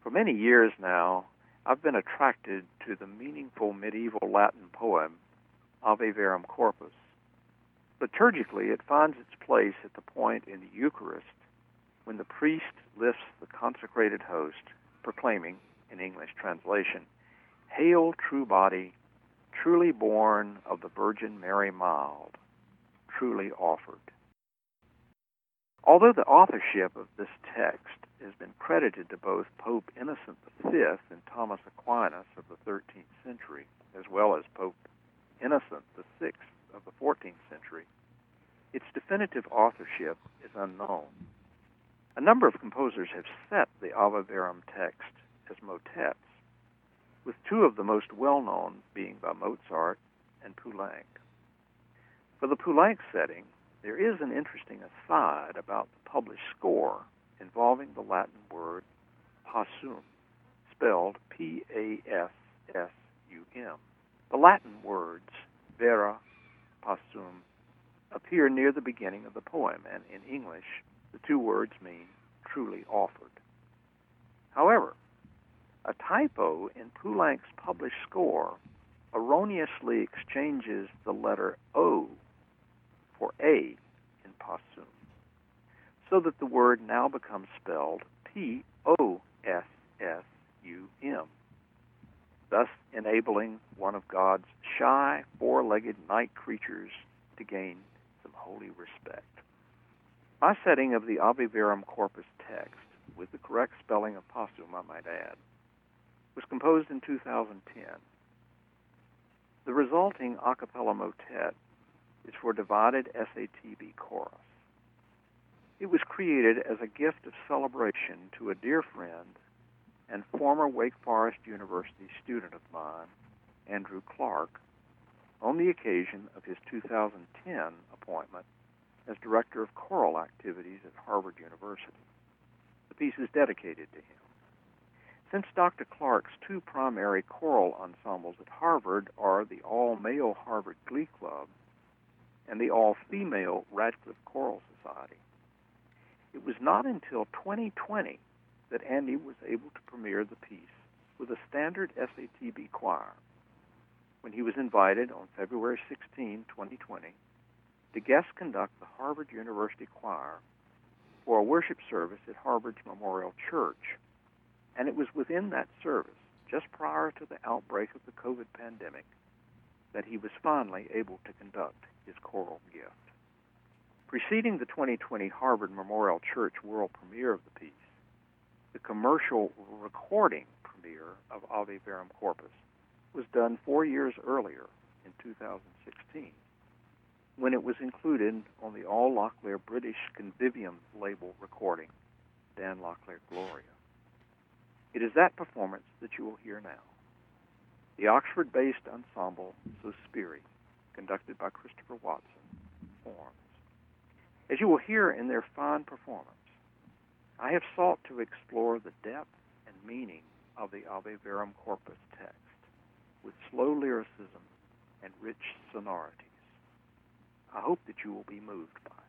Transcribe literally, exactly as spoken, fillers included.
For many years now, I've been attracted to the meaningful medieval Latin poem, Ave Verum Corpus. Liturgically, it finds its place at the point in the Eucharist when the priest lifts the consecrated host, proclaiming, in English translation, "Hail, true body, truly born of the Virgin Mary mild, truly offered." Although the authorship of this text has been credited to both Pope Innocent the Fifth and Thomas Aquinas of the thirteenth century, as well as Pope Innocent the Sixth of the fourteenth century, its definitive authorship is unknown. A number of composers have set the Ave Verum text as motets, with two of the most well-known being by Mozart and Poulenc. For the Poulenc setting, there is an interesting aside about the published score involving the Latin word passum, spelled P A S S U M. The Latin words vera passum appear near the beginning of the poem, and in English, the two words mean truly offered. However, a typo in Poulenc's published score erroneously exchanges the letter O for A in passum, so that the word now becomes spelled P O S S U M, thus enabling one of God's shy, four-legged night creatures to gain some holy respect. My setting of the Ave Verum Corpus text, with the correct spelling of passum, I might add, was composed in two thousand ten. The resulting a cappella motet is for divided S A T B chorus. It was created as a gift of celebration to a dear friend and former Wake Forest University student of mine, Andrew Clark, on the occasion of his two thousand ten appointment as Director of Choral Activities at Harvard University. The piece is dedicated to him. Since Doctor Clark's two primary choral ensembles at Harvard are the all-male Harvard Glee Club and the all-female Radcliffe Choral Society, it was not until twenty twenty that Andy was able to premiere the piece with a standard S A T B choir, when he was invited on February sixteenth, twenty twenty, to guest conduct the Harvard University Choir for a worship service at Harvard's Memorial Church. And it was within that service, just prior to the outbreak of the COVID pandemic, that he was finally able to conduct his choral gift. Preceding the twenty twenty Harvard Memorial Church world premiere of the piece, the commercial recording premiere of Ave Verum Corpus was done four years earlier in two thousand sixteen, when it was included on the all Locklear British Convivium label recording, Dan Locklear Gloria. It is that performance that you will hear now. The Oxford-based ensemble Sospiri, conducted by Christopher Watson, performs. As you will hear in their fine performance, I have sought to explore the depth and meaning of the Ave Verum Corpus text with slow lyricism and rich sonorities. I hope that you will be moved by it.